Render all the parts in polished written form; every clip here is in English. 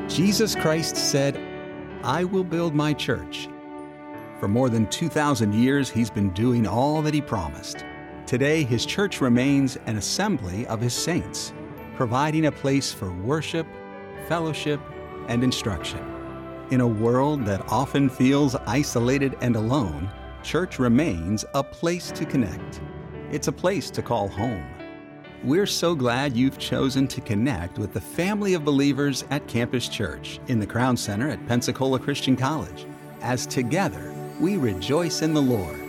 Jesus Christ said, "I will build my church." For more than 2,000 years, he's been doing all that he promised. Today, his church remains an assembly of his saints, providing a place for worship, fellowship, and instruction. In a world that often feels isolated and alone, church remains a place to connect. It's a place to call home. We're so glad you've chosen to connect with the family of believers at Campus Church in the Crown Center at Pensacola Christian College, as together we rejoice in the Lord.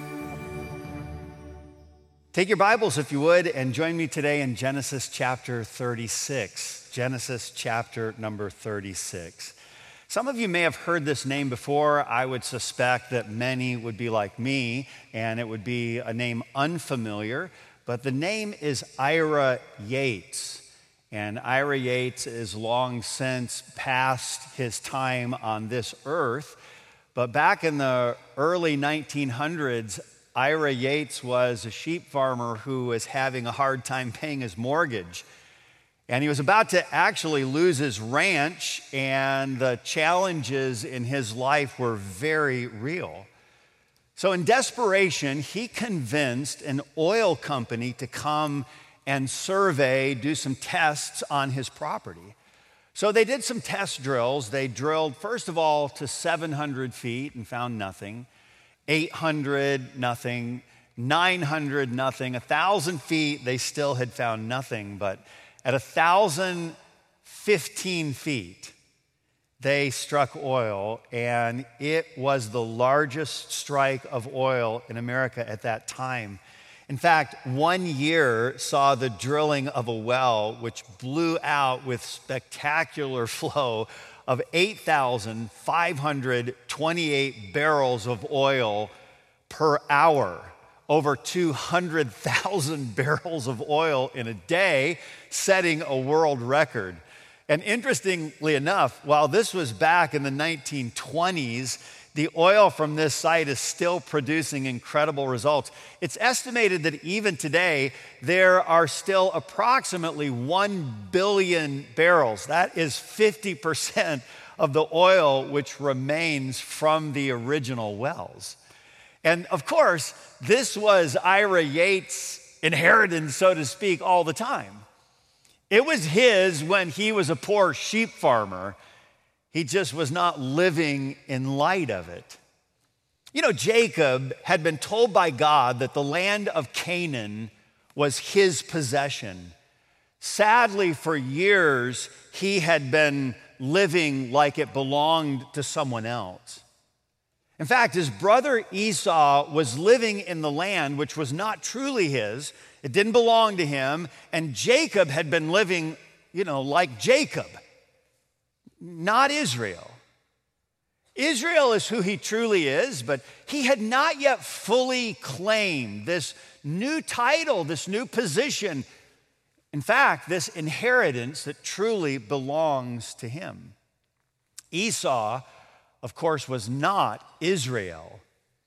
Take your Bibles, if you would, and join me today in Genesis chapter 36. Genesis chapter number 36. Some of you may have heard this name before. I would suspect that many would be like me, and it would be a name unfamiliar. But the name is Ira Yates. And Ira Yates is long since past his time on this earth. But back in the early 1900s, Ira Yates was a sheep farmer who was having a hard time paying his mortgage. And he was about to actually lose his ranch, and the challenges in his life were very real. So in desperation, he convinced an oil company to come and survey, do some tests on his property. So they did some test drills. They drilled, first of all, to 700 feet and found nothing. 800, nothing. 900, nothing. 1,000 feet, they still had found nothing. But at 1,015 feet, they struck oil, and it was the largest strike of oil in America at that time. In fact, 1 year saw the drilling of a well which blew out with spectacular flow of 8,528 barrels of oil per hour. Over 200,000 barrels of oil in a day, setting a world record. And interestingly enough, while this was back in the 1920s, the oil from this site is still producing incredible results. It's estimated that even today, there are still approximately 1 billion barrels. That is 50% of the oil which remains from the original wells. And of course, this was Ira Yates' inheritance, so to speak, all the time. It was his when he was a poor sheep farmer. He just was not living in light of it. You know, Jacob had been told by God that the land of Canaan was his possession. Sadly, for years, he had been living like it belonged to someone else. In fact, his brother Esau was living in the land which was not truly his. It didn't belong to him. And Jacob had been living, like Jacob, not Israel. Israel is who he truly is, but he had not yet fully claimed this new title, this new position. In fact, this inheritance that truly belongs to him. Esau, of course, was not Israel.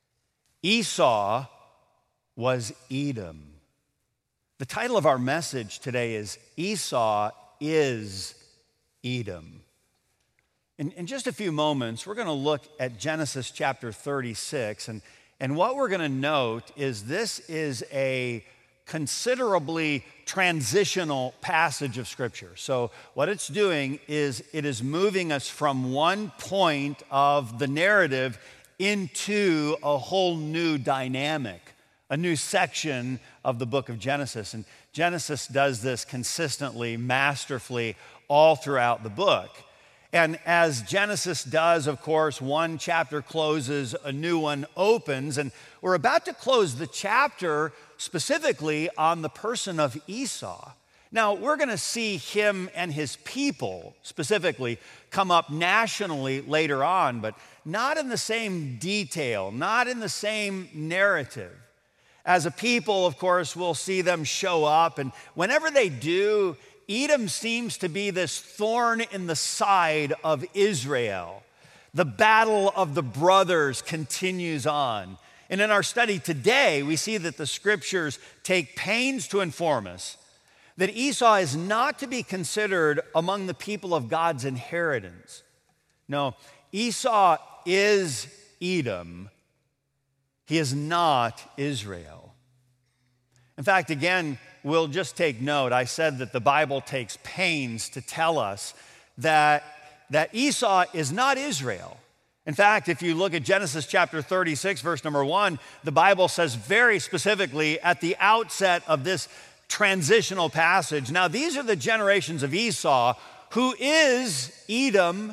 Esau was Edom. The title of our message today is Esau is Edom. In just a few moments, we're going to look at Genesis chapter 36. And what we're going to note is this is a considerably transitional passage of Scripture. So what it's doing is it is moving us from one point of the narrative into a whole new dynamic, a new section of the book of Genesis. And Genesis does this consistently, masterfully, all throughout the book. And as Genesis does, of course, one chapter closes, a new one opens, and we're about to close the chapter specifically on the person of Esau. Now, we're going to see him and his people specifically come up nationally later on, but not in the same detail, not in the same narrative. As a people, of course, we'll see them show up, and whenever they do, Edom seems to be this thorn in the side of Israel. The battle of the brothers continues on. And in our study today, we see that the Scriptures take pains to inform us that Esau is not to be considered among the people of God's inheritance. No, Esau is Edom. He is not Israel. In fact, again, we'll just take note. I said that the Bible takes pains to tell us that Esau is not Israel. In fact, if you look at Genesis chapter 36, verse number 1, the Bible says very specifically at the outset of this transitional passage, now these are the generations of Esau, who is Edom.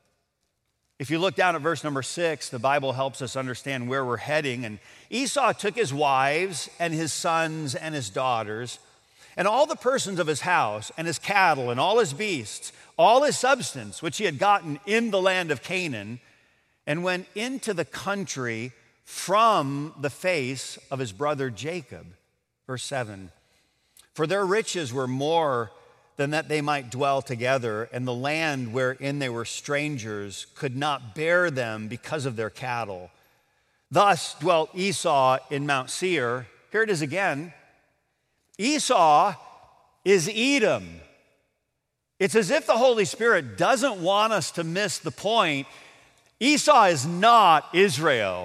If you look down at verse number 6, the Bible helps us understand where we're heading. And Esau took his wives and his sons and his daughters and all the persons of his house and his cattle and all his beasts, all his substance, which he had gotten in the land of Canaan, and went into the country from the face of his brother Jacob. Verse 7, for their riches were more than that they might dwell together, and the land wherein they were strangers could not bear them because of their cattle. Thus dwelt Esau in Mount Seir. Here it is again. Esau is Edom. It's as if the Holy Spirit doesn't want us to miss the point. Esau is not Israel.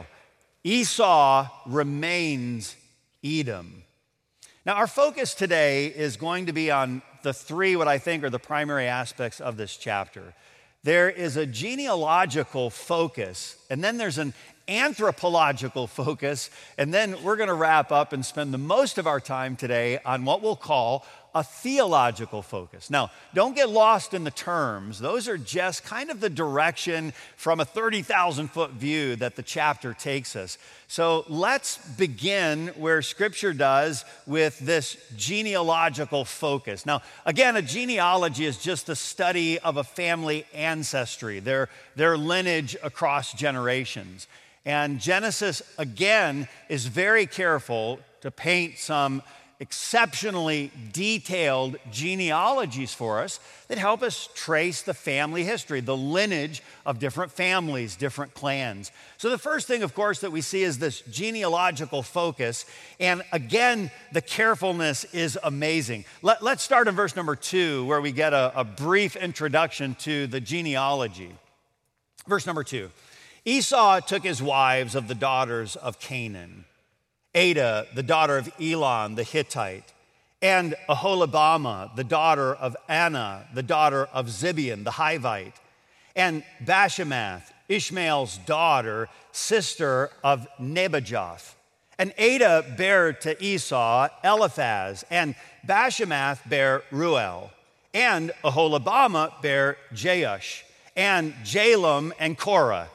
Esau remains Edom. Now, our focus today is going to be on the three, what I think are the primary aspects of this chapter. There is a genealogical focus, and then there's an anthropological focus, and then we're going to wrap up and spend the most of our time today on what we'll call a theological focus. Now, don't get lost in the terms. Those are just kind of the direction from a 30,000-foot view that the chapter takes us. So let's begin where Scripture does with this genealogical focus. Now, again, a genealogy is just the study of a family ancestry, their lineage across generations. And Genesis, again, is very careful to paint some exceptionally detailed genealogies for us that help us trace the family history, the lineage of different families, different clans. So the first thing, of course, that we see is this genealogical focus. And again, the carefulness is amazing. Let's start in verse number 2, where we get a brief introduction to the genealogy. Verse number 2, Esau took his wives of the daughters of Canaan, Adah, the daughter of Elon the Hittite, and Aholibamah, the daughter of Anna, the daughter of Zibeon the Hivite, and Bashemath, Ishmael's daughter, sister of Nebajoth. And Adah bare to Esau Eliphaz, and Bashemath bare Ruel, and Aholibamah bare Jeush, and Jalam and Korah.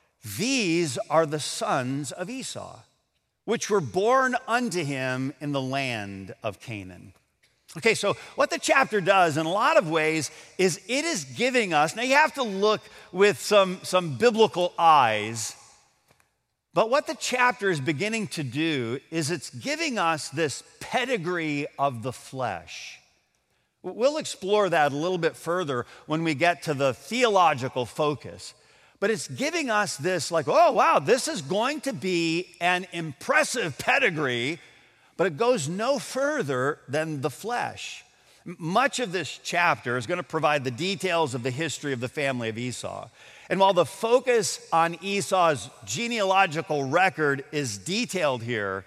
These are the sons of Esau, which were born unto him in the land of Canaan. Okay, so what the chapter does in a lot of ways is it is giving us, now you have to look with some biblical eyes, but what the chapter is beginning to do is it's giving us this pedigree of the flesh. We'll explore that a little bit further when we get to the theological focus. But it's giving us this like, oh, wow, this is going to be an impressive pedigree, but it goes no further than the flesh. Much of this chapter is going to provide the details of the history of the family of Esau. And while the focus on Esau's genealogical record is detailed here,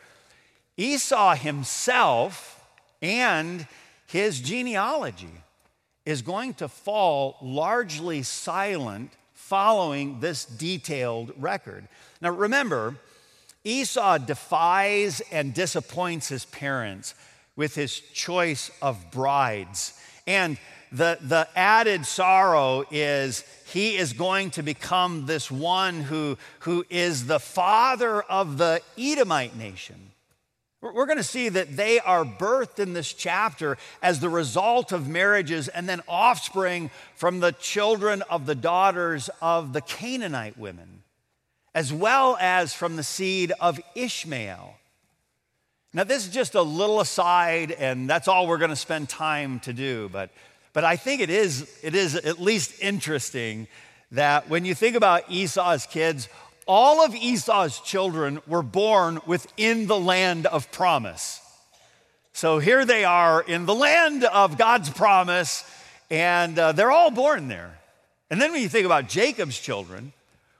Esau himself and his genealogy is going to fall largely silent following this detailed record. Now remember, Esau defies and disappoints his parents with his choice of brides. And the added sorrow is he is going to become this one who is the father of the Edomite nation. We're going to see that they are birthed in this chapter as the result of marriages and then offspring from the children of the daughters of the Canaanite women, as well as from the seed of Ishmael. Now, this is just a little aside, and that's all we're going to spend time to do, but I think it is at least interesting that when you think about Esau's kids, all of Esau's children were born within the land of promise. So here they are in the land of God's promise, and they're all born there. And then when you think about Jacob's children,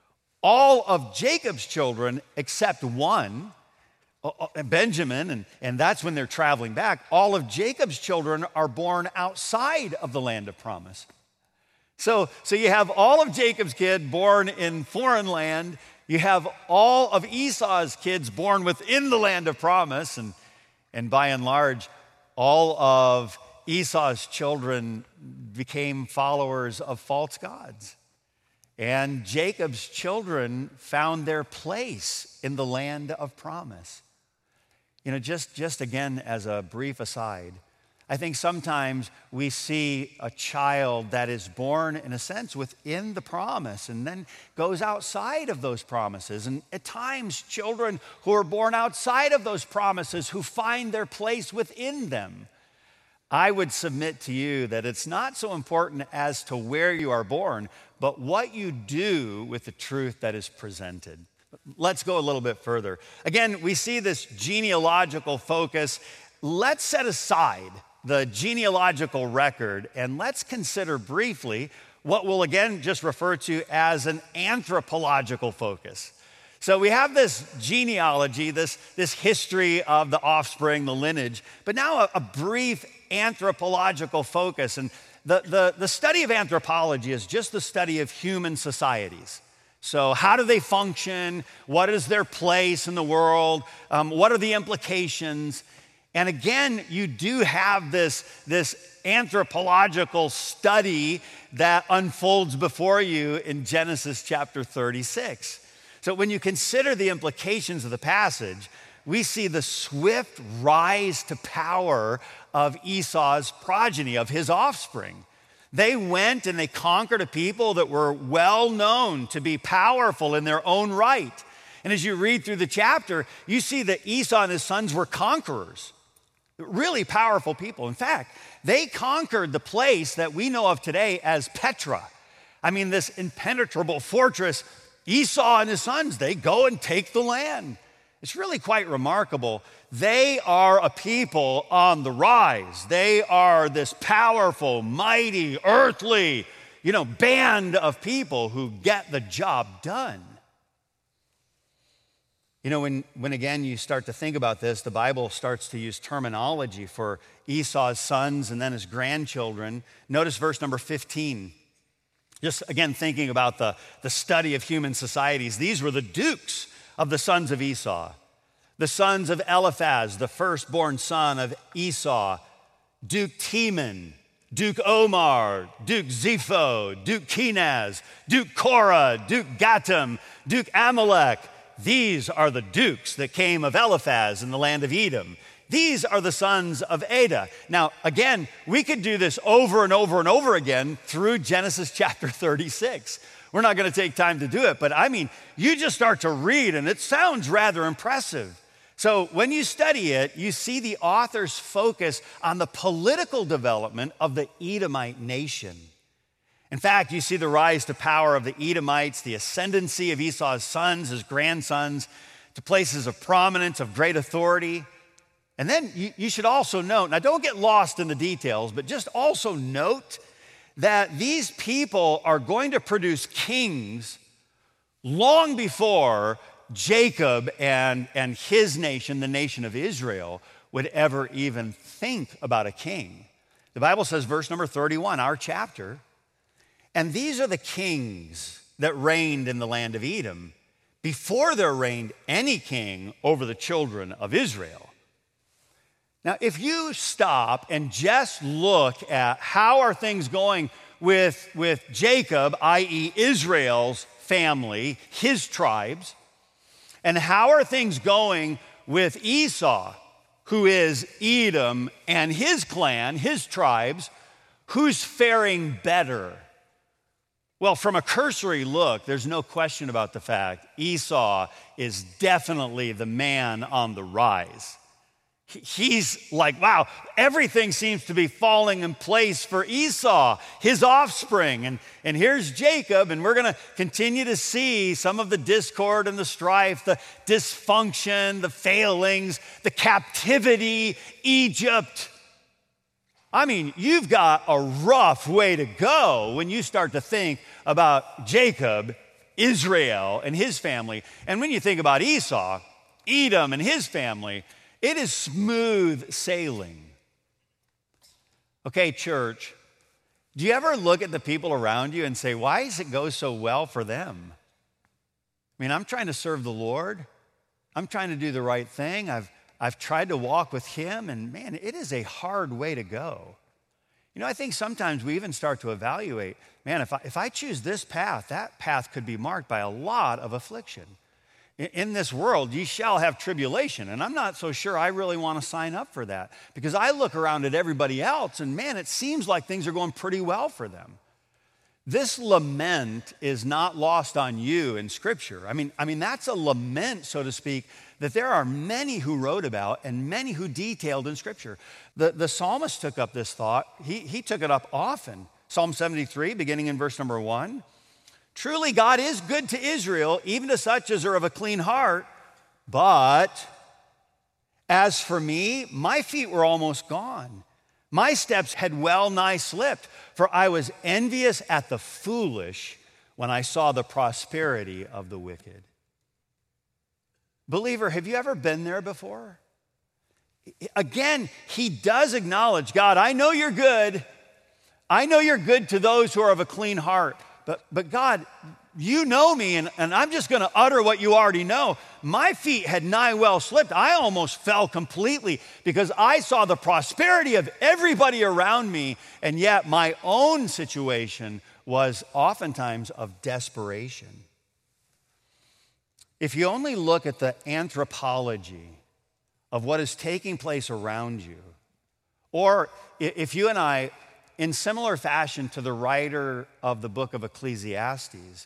all of Jacob's children except one, Benjamin, and that's when they're traveling back, all of Jacob's children are born outside of the land of promise. So you have all of Jacob's kids born in foreign land. You have all of Esau's kids born within the land of promise. And by and large, all of Esau's children became followers of false gods. And Jacob's children found their place in the land of promise. You know, just again as a brief aside, I think sometimes we see a child that is born, in a sense, within the promise and then goes outside of those promises. And at times, children who are born outside of those promises who find their place within them. I would submit to you that it's not so important as to where you are born, but what you do with the truth that is presented. Let's go a little bit further. Again, we see this genealogical focus. Let's set aside the genealogical record, and let's consider briefly what we'll again just refer to as an anthropological focus. So we have this genealogy, this history of the offspring, the lineage, but now a brief anthropological focus. And the study of anthropology is just the study of human societies. So how do they function? What is their place in the world? What are the implications? And again, you do have this anthropological study that unfolds before you in Genesis chapter 36. So when you consider the implications of the passage, we see the swift rise to power of Esau's progeny, of his offspring. They went and they conquered a people that were well known to be powerful in their own right. And as you read through the chapter, you see that Esau and his sons were conquerors. Really powerful people. In fact, they conquered the place that we know of today as Petra. I mean, this impenetrable fortress. Esau and his sons, they go and take the land. It's really quite remarkable. They are a people on the rise. They are this powerful, mighty, earthly, band of people who get the job done. You know, when again you start to think about this, the Bible starts to use terminology for Esau's sons and then his grandchildren. Notice verse number 15. Just again thinking about the study of human societies. These were the dukes of the sons of Esau. The sons of Eliphaz, the firstborn son of Esau, Duke Teman, Duke Omar, Duke Zepho, Duke Kenaz, Duke Korah, Duke Gatam, Duke Amalek. These are the dukes that came of Eliphaz in the land of Edom. These are the sons of Adah. Now, again, we could do this over and over and over again through Genesis chapter 36. We're not going to take time to do it, but I mean, you just start to read and it sounds rather impressive. So when you study it, you see the author's focus on the political development of the Edomite nation. In fact, you see the rise to power of the Edomites, the ascendancy of Esau's sons, his grandsons, to places of prominence, of great authority. And then you should also note, now don't get lost in the details, but just also note that these people are going to produce kings long before Jacob and his nation, the nation of Israel, would ever even think about a king. The Bible says, verse number 31, our chapter, and these are the kings that reigned in the land of Edom before there reigned any king over the children of Israel. Now, if you stop and just look at how are things going with Jacob, i.e. Israel's family, his tribes, and how are things going with Esau, who is Edom, and his clan, his tribes, who's faring better? Well, from a cursory look, there's no question about the fact Esau is definitely the man on the rise. He's like, wow, everything seems to be falling in place for Esau, his offspring. And here's Jacob, and we're going to continue to see some of the discord and the strife, the dysfunction, the failings, the captivity, Egypt. I mean, you've got a rough way to go when you start to think about Jacob, Israel, and his family. And when you think about Esau, Edom, and his family, it is smooth sailing. Okay, church, do you ever look at the people around you and say, why does it go so well for them? I mean, I'm trying to serve the Lord. I'm trying to do the right thing. I've tried to walk with him, and man, it is a hard way to go. You know, I think sometimes we even start to evaluate, man, if I choose this path, that path could be marked by a lot of affliction. In this world, ye shall have tribulation. And I'm not so sure I really want to sign up for that, because I look around at everybody else and man, it seems like things are going pretty well for them. This lament is not lost on you in Scripture. I mean, that's a lament, so to speak, that there are many who wrote about and many who detailed in Scripture. The psalmist took up this thought. He took it up often. Psalm 73, beginning in verse number 1. Truly, God is good to Israel, even to such as are of a clean heart. But as for me, my feet were almost gone. My steps had well nigh slipped, for I was envious at the foolish when I saw the prosperity of the wicked. Believer, have you ever been there before? Again, he does acknowledge, God, I know you're good. I know you're good to those who are of a clean heart. But God, you know me, and I'm just going to utter what you already know. My feet had nigh well slipped. I almost fell completely because I saw the prosperity of everybody around me, and yet my own situation was oftentimes of desperation. If you only look at the anthropology of what is taking place around you, or if you and I, in similar fashion to the writer of the book of Ecclesiastes,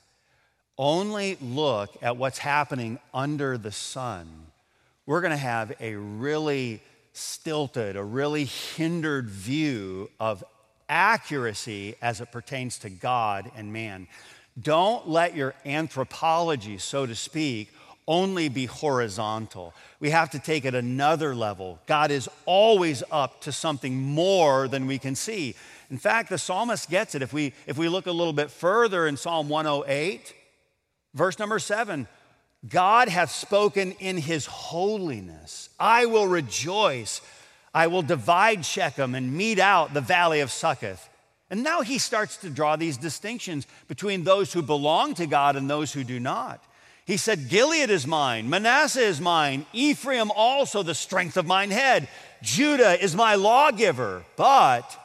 only look at what's happening under the sun, we're going to have a really stilted, a really hindered view of accuracy as it pertains to God and man. Don't let your anthropology, so to speak, only be horizontal. We have to take it another level. God is always up to something more than we can see. In fact, the psalmist gets it. If we look a little bit further in Psalm 108, verse number 7, God hath spoken in his holiness. I will rejoice. I will divide Shechem and mete out the valley of Succoth. And now he starts to draw these distinctions between those who belong to God and those who do not. He said, Gilead is mine, Manasseh is mine, Ephraim also the strength of mine head. Judah is my lawgiver, but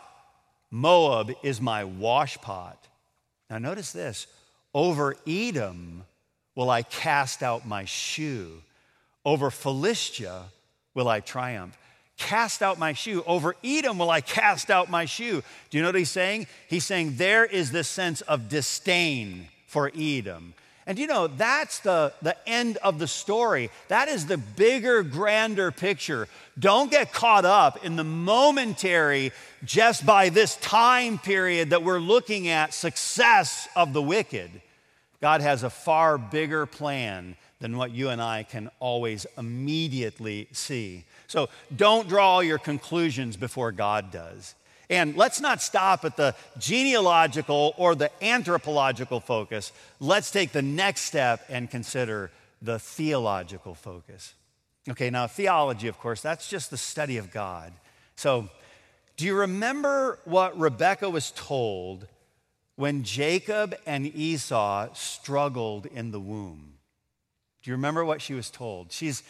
Moab is my washpot. Now notice this, over Edom will I cast out my shoe. Over Philistia will I triumph. Cast out my shoe. Over Edom will I cast out my shoe. Do you know what he's saying? He's saying there is this sense of disdain for Edom. And you know, that's the end of the story. That is the bigger, grander picture. Don't get caught up in the momentary, just by this time period that we're looking at, success of the wicked. God has a far bigger plan than what you and I can always immediately see. So don't draw all your conclusions before God does. And let's not stop at the genealogical or the anthropological focus. Let's take the next step and consider the theological focus. Okay, now theology, of course, that's just the study of God. So do you remember what Rebekah was told when Jacob and Esau struggled in the womb? Do you remember what she was told? She's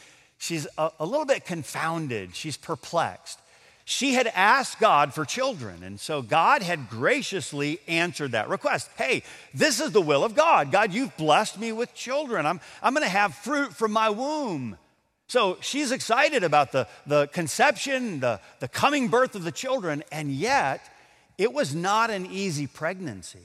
a little bit confounded. She's perplexed. She had asked God for children, and so God had graciously answered that request. Hey, this is the will of God. God, you've blessed me with children. I'm going to have fruit from my womb. So she's excited about the conception, the coming birth of the children, and yet it was not an easy pregnancy.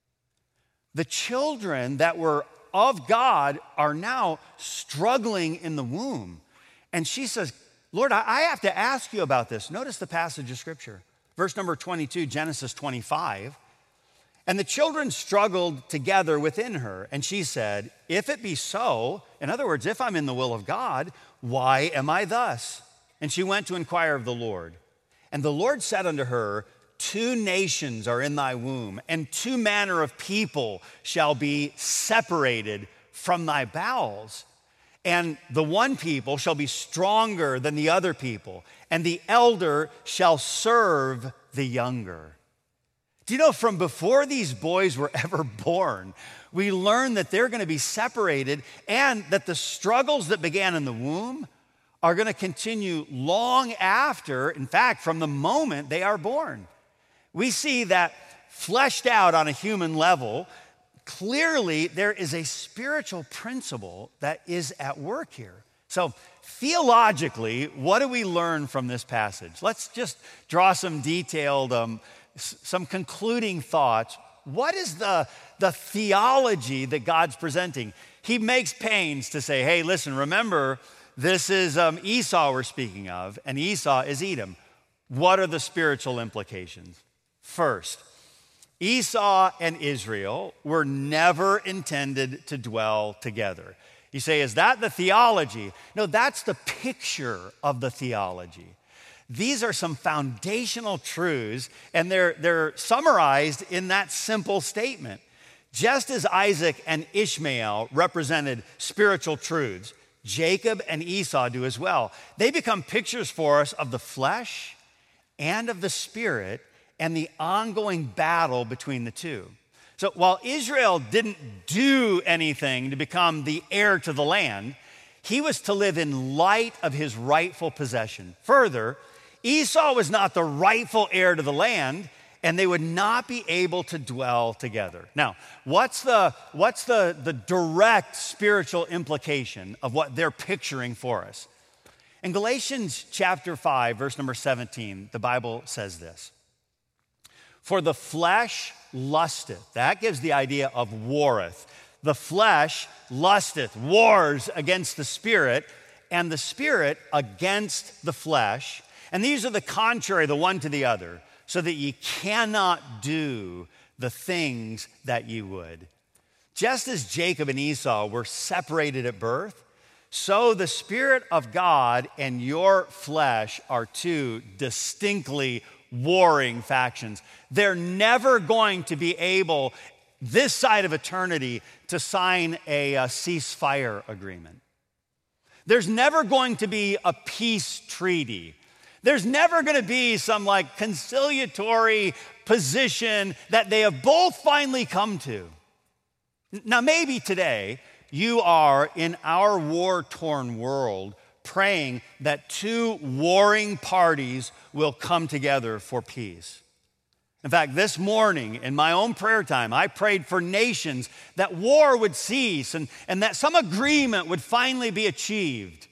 The children that were of God are now struggling in the womb. And she says, Lord, I have to ask you about this. Notice the passage of Scripture. Verse number 22, Genesis 25. And the children struggled together within her, and she said, if it be so, in other words, if I'm in the will of God, why am I thus? And she went to inquire of the Lord. And the Lord said unto her, 2 nations are in thy womb, and 2 manner of people shall be separated from thy bowels. And the one people shall be stronger than the other people, and the elder shall serve the younger. Do you know, from before these boys were ever born, we learn that they're going to be separated and that the struggles that began in the womb are going to continue long after, in fact, from the moment they are born. We see that fleshed out on a human level. Clearly, there is a spiritual principle that is at work here. So, theologically, what do we learn from this passage? Let's just draw some detailed some concluding thoughts. What is the theology that God's presenting? He makes pains to say, hey, listen, remember, this is Esau we're speaking of, and Esau is Edom. What are the spiritual implications? First, Esau and Israel were never intended to dwell together. You say, is that the theology? No, that's the picture of the theology. These are some foundational truths, and they're summarized in that simple statement. Just as Isaac and Ishmael represented spiritual truths, Jacob and Esau do as well. They become pictures for us of the flesh and of the spirit and the ongoing battle between the two. So while Israel didn't do anything to become the heir to the land, he was to live in light of his rightful possession. Further, Esau was not the rightful heir to the land, and they would not be able to dwell together. Now, what's the direct spiritual implication of what they're picturing for us? In Galatians chapter 5, verse number 17, the Bible says this. For the flesh lusteth. That gives the idea of warreth. The flesh lusteth, wars against the spirit, and the spirit against the flesh. And these are the contrary, the one to the other, so that ye cannot do the things that ye would. Just as Jacob and Esau were separated at birth, so the Spirit of God and your flesh are 2 distinctly warring factions. They're never going to be able, this side of eternity, to sign a ceasefire agreement. There's never going to be a peace treaty. There's never going to be some conciliatory position that they have both finally come to. Now, maybe today you are in our war-torn world praying that 2 warring parties will come together for peace. In fact, this morning in my own prayer time, I prayed for nations that war would cease and that some agreement would finally be achieved.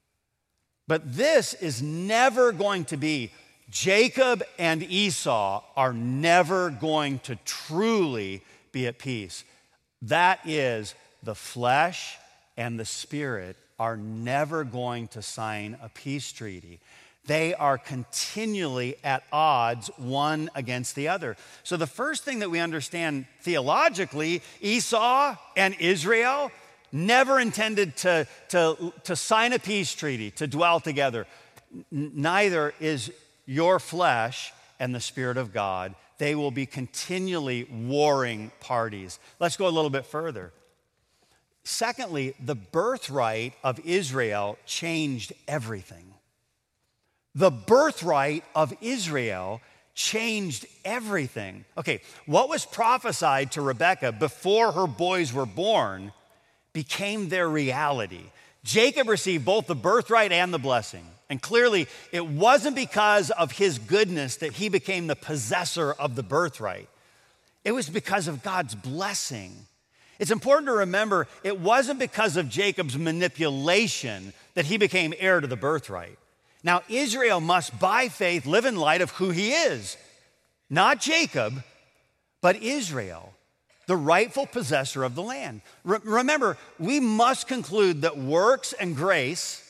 But this is never going to be. Jacob and Esau are never going to truly be at peace. That is, the flesh and the spirit are never going to sign a peace treaty. They are continually at odds one against the other. So the first thing that we understand theologically, Esau and Israel never intended to sign a peace treaty, to dwell together. Neither is your flesh and the Spirit of God. They will be continually warring parties. Let's go a little bit further. Secondly, the birthright of Israel changed everything. The birthright of Israel changed everything. Okay, what was prophesied to Rebekah before her boys were born became their reality. Jacob received both the birthright and the blessing. And clearly, it wasn't because of his goodness that he became the possessor of the birthright. It was because of God's blessing. It's important to remember, it wasn't because of Jacob's manipulation that he became heir to the birthright. Now, Israel must, by faith, live in light of who he is. Not Jacob, but Israel, the rightful possessor of the land. Remember, we must conclude that works and grace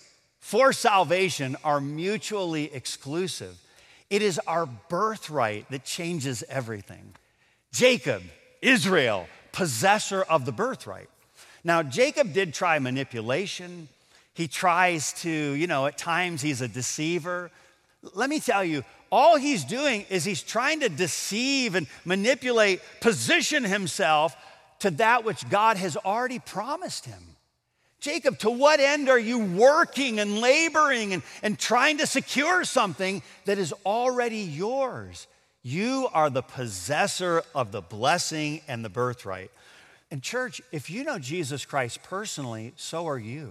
for salvation are mutually exclusive. It is our birthright that changes everything. Jacob, Israel, possessor of the birthright. Now, Jacob did try manipulation. He tries to, at times he's a deceiver. Let me tell you, all he's doing is he's trying to deceive and manipulate, position himself to that which God has already promised him. Jacob, to what end are you working and laboring and trying to secure something that is already yours? You are the possessor of the blessing and the birthright. And church, if you know Jesus Christ personally, so are you.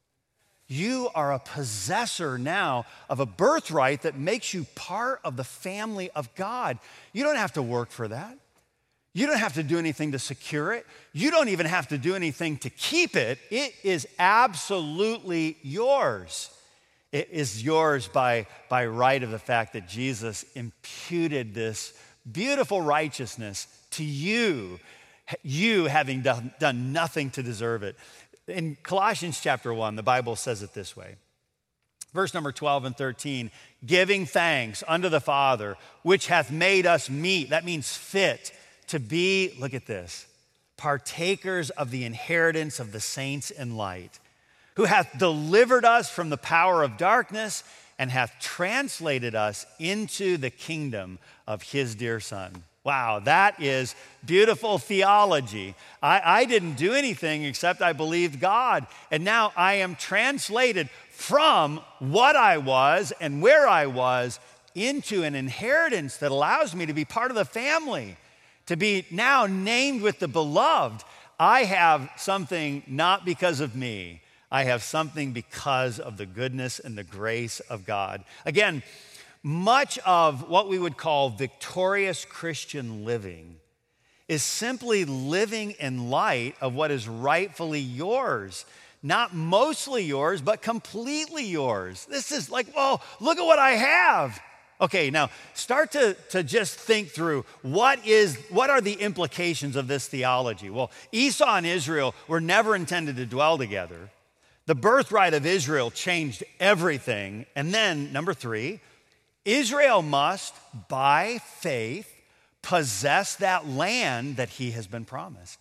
You are a possessor now of a birthright that makes you part of the family of God. You don't have to work for that. You don't have to do anything to secure it. You don't even have to do anything to keep it. It is absolutely yours. It is yours by right of the fact that Jesus imputed this beautiful righteousness to you, you having done nothing to deserve it. In Colossians chapter 1, the Bible says it this way. Verse number 12 and 13, giving thanks unto the Father, which hath made us meet, that means fit, to be, look at this, partakers of the inheritance of the saints in light, who hath delivered us from the power of darkness and hath translated us into the kingdom of his dear Son. Wow, that is beautiful theology. I didn't do anything except I believed God. And now I am translated from what I was and where I was into an inheritance that allows me to be part of the family, to be now named with the beloved. I have something not because of me. I have something because of the goodness and the grace of God. Again, much of what we would call victorious Christian living is simply living in light of what is rightfully yours. Not mostly yours, but completely yours. This is like, well, look at what I have. Okay, now start to just think through what are the implications of this theology? Well, Esau and Israel were never intended to dwell together. The birthright of Israel changed everything. And then, number 3, Israel must, by faith, possess that land that he has been promised.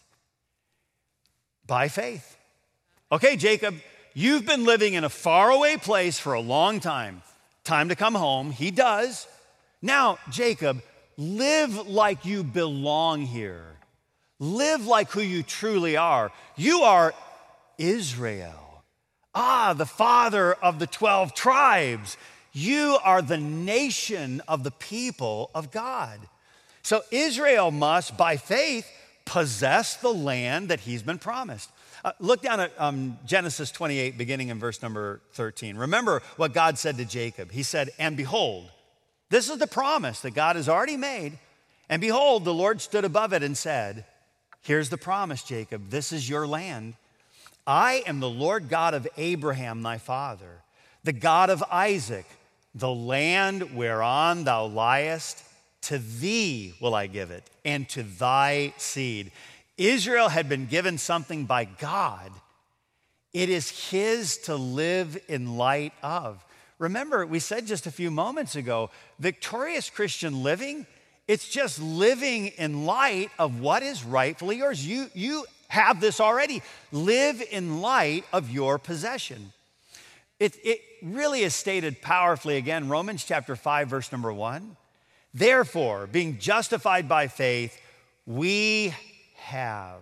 By faith. Okay, Jacob, you've been living in a faraway place for a long time. Time to come home. He does. Now, Jacob, live like you belong here. Live like who you truly are. You are Israel. The father of the 12 tribes. You are the nation of the people of God. So Israel must, by faith, possess the land that he's been promised. Look down at Genesis 28, beginning in verse number 13. Remember what God said to Jacob. He said, and behold, this is the promise that God has already made. And behold, the Lord stood above it and said, here's the promise, Jacob. This is your land. I am the Lord God of Abraham, thy father, the God of Isaac. The land whereon thou liest, to thee will I give it, and to thy seed. Israel had been given something by God. It is his to live in light of. Remember, we said just a few moments ago, victorious Christian living, it's just living in light of what is rightfully yours. You have this already. Live in light of your possession. It really is stated powerfully again, Romans chapter 5, verse number 1. Therefore, being justified by faith, we have.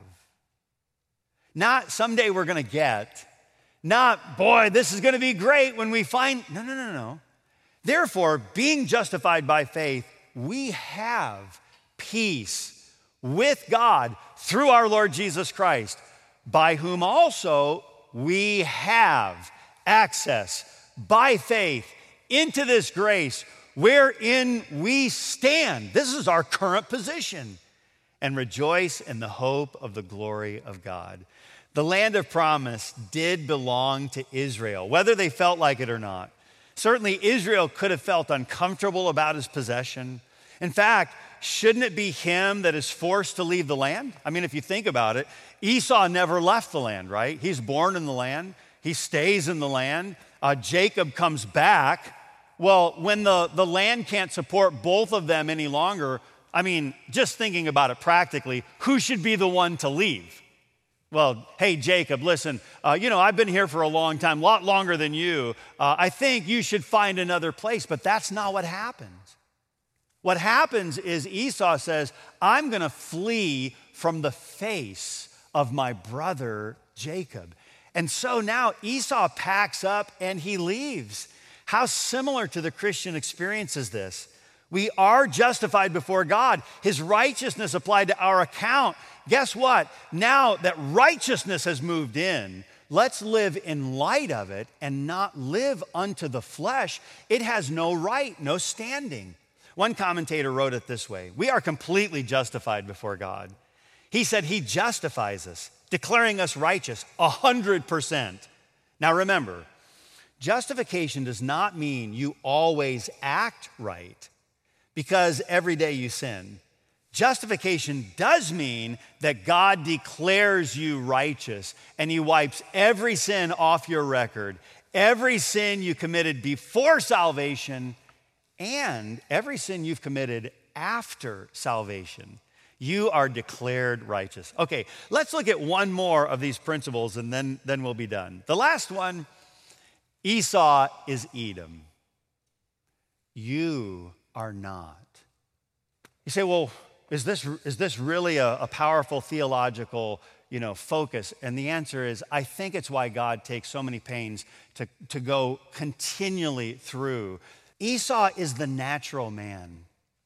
Not someday we're going to get. Not, boy, this is going to be great when we find. No. Therefore, being justified by faith, we have peace with God through our Lord Jesus Christ, by whom also we have access by faith into this grace wherein we stand. This is our current position, and rejoice in the hope of the glory of God. The land of promise did belong to Israel, whether they felt like it or not. Certainly, Israel could have felt uncomfortable about his possession. In fact, shouldn't it be him that is forced to leave the land? I mean, if you think about it, Esau never left the land, right? He's born in the land. He stays in the land. Jacob comes back. Well, when the land can't support both of them any longer, I mean, just thinking about it practically, who should be the one to leave? Well, hey, Jacob, listen, I've been here for a long time, a lot longer than you. I think you should find another place, but that's not what happens. What happens is Esau says, I'm going to flee from the face of my brother Jacob. And so now Esau packs up and he leaves. How similar to the Christian experience is this? We are justified before God. His righteousness applied to our account. Guess what? Now that righteousness has moved in, let's live in light of it and not live unto the flesh. It has no right, no standing. One commentator wrote it this way: we are completely justified before God. He said he justifies us, declaring us righteous 100%. Now remember, justification does not mean you always act right because every day you sin. Justification does mean that God declares you righteous and he wipes every sin off your record, every sin you committed before salvation and every sin you've committed after salvation. You are declared righteous. Okay, let's look at one more of these principles and then we'll be done. The last one, Esau is Edom. You are not. You say, well, is this really a powerful theological, focus? And the answer is, I think it's why God takes so many pains to go continually through. Esau is the natural man.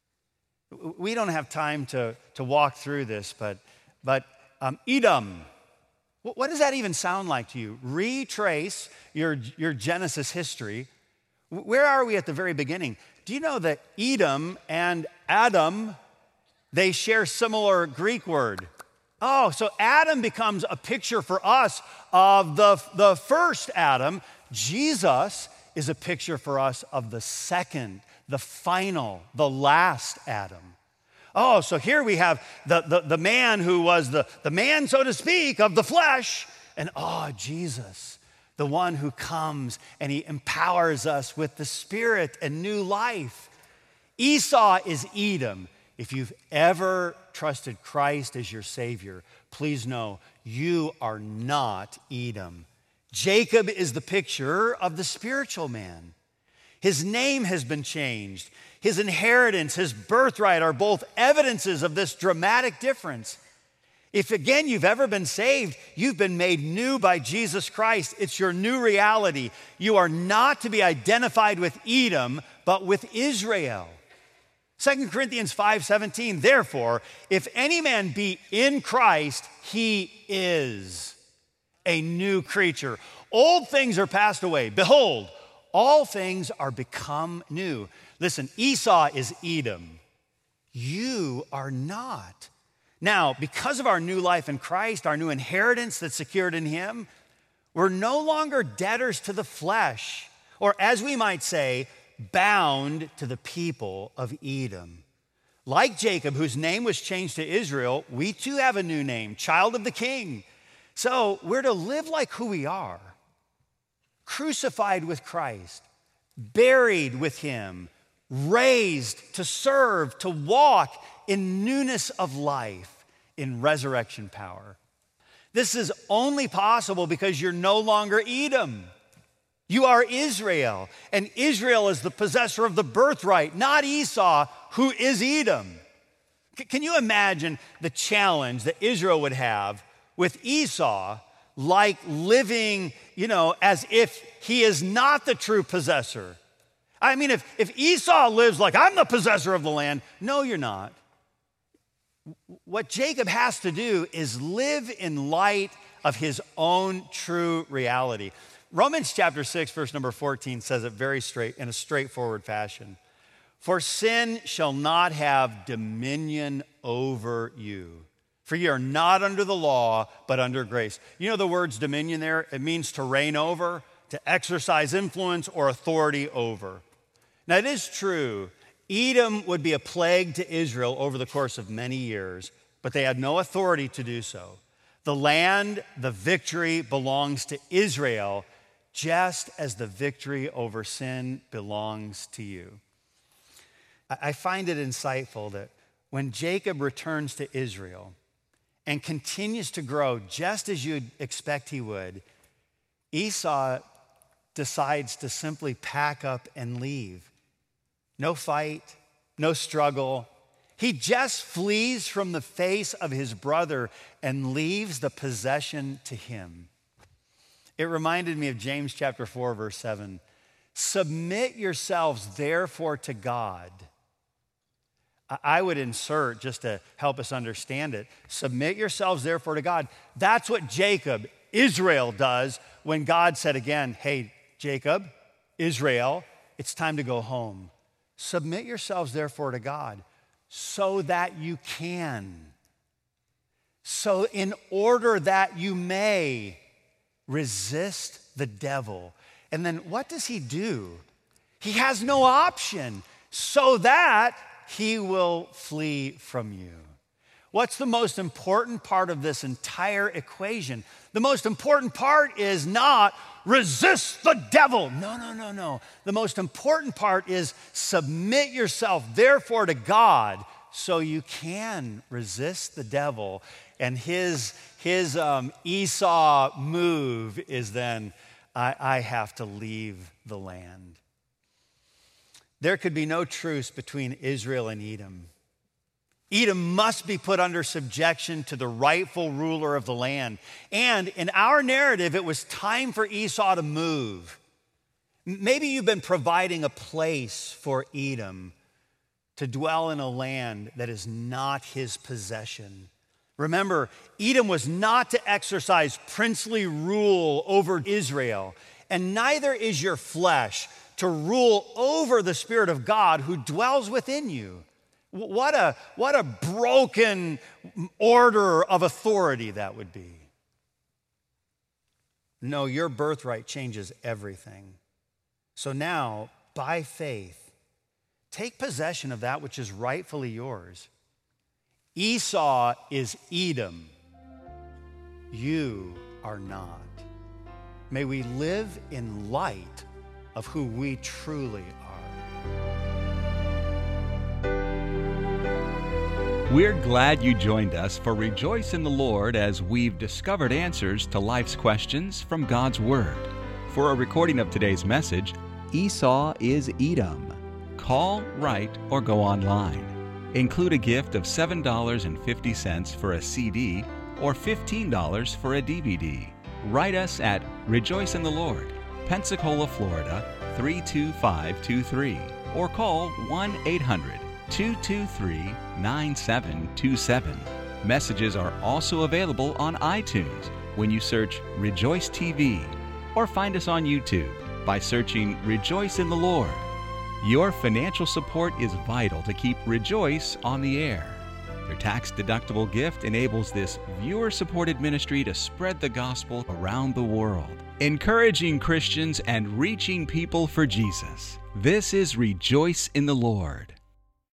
We don't have time to walk through this, but Edom, what does that even sound like to you? Retrace your Genesis history. Where are we at the very beginning? Do you know that Edom and Adam, they share similar Greek word? Oh, so Adam becomes a picture for us of the first Adam. Jesus is a picture for us of the second, the final, the last Adam. Oh, so here we have the man who was the man, so to speak, of the flesh. And Jesus, the one who comes and he empowers us with the Spirit and new life. Esau is Edom. If you've ever trusted Christ as your Savior, please know you are not Edom. Jacob is the picture of the spiritual man. His name has been changed. His inheritance, his birthright are both evidences of this dramatic difference. If again you've ever been saved, you've been made new by Jesus Christ. It's your new reality. You are not to be identified with Edom, but with Israel. 2 Corinthians 5:17, therefore, if any man be in Christ, he is a new creature. Old things are passed away. Behold, all things are become new. Listen, Esau is Edom. You are not. Now, because of our new life in Christ, our new inheritance that's secured in him, we're no longer debtors to the flesh, or as we might say, bound to the people of Edom. Like Jacob, whose name was changed to Israel, we too have a new name, child of the King. So we're to live like who we are, crucified with Christ, buried with him, raised to serve, to walk in newness of life, in resurrection power. This is only possible because you're no longer Edom. You are Israel, and Israel is the possessor of the birthright, not Esau, who is Edom. Can you imagine the challenge that Israel would have with Esau, like living, as if he is not the true possessor? I mean, if Esau lives like, I'm the possessor of the land, no, you're not. What Jacob has to do is live in light of his own true reality. Romans chapter 6, verse number 14 says it very straight, in a straightforward fashion. For sin shall not have dominion over you. For you are not under the law, but under grace. You know the words dominion there? It means to reign over, to exercise influence or authority over. Now it is true, Edom would be a plague to Israel over the course of many years, but they had no authority to do so. The land, the victory belongs to Israel. just as the victory over sin belongs to you. I find it insightful that when Jacob returns to Israel and continues to grow just as you'd expect he would, Esau decides to simply pack up and leave. No fight, no struggle. He just flees from the face of his brother and leaves the possession to him. It reminded me of James chapter 4, verse 7. Submit yourselves therefore to God. I would insert, just to help us understand it, submit yourselves therefore to God. That's what Jacob, Israel, does when God said again, hey, Jacob, Israel, it's time to go home. Submit yourselves therefore to God so that you can. So in order that you may resist the devil. And then what does he do? He has no option so that he will flee from you. What's the most important part of this entire equation? The most important part is not resist the devil. No. The most important part is submit yourself, therefore, to God so you can resist the devil. And his Esau move is then, I have to leave the land. There could be no truce between Israel and Edom. Edom must be put under subjection to the rightful ruler of the land. And in our narrative, it was time for Esau to move. Maybe you've been providing a place for Edom to dwell in a land that is not his possession. Remember, Edom was not to exercise princely rule over Israel, and neither is your flesh to rule over the Spirit of God who dwells within you. What a broken order of authority that would be. No, your birthright changes everything. So now, by faith, take possession of that which is rightfully yours. Esau is Edom. You are not. May we live in light of who we truly are. We're glad you joined us for Rejoice in the Lord as we've discovered answers to life's questions from God's Word. For a recording of today's message, Esau is Edom. Call, write, or go online. Include a gift of $7.50 for a CD or $15 for a DVD. Write us at Rejoice in the Lord, Pensacola, Florida, 32523, or call 1-800-223-9727. Messages are also available on iTunes when you search Rejoice TV, or find us on YouTube by searching Rejoice in the Lord. Your financial support is vital to keep Rejoice on the air. Your tax-deductible gift enables this viewer-supported ministry to spread the gospel around the world, encouraging Christians and reaching people for Jesus. This is Rejoice in the Lord.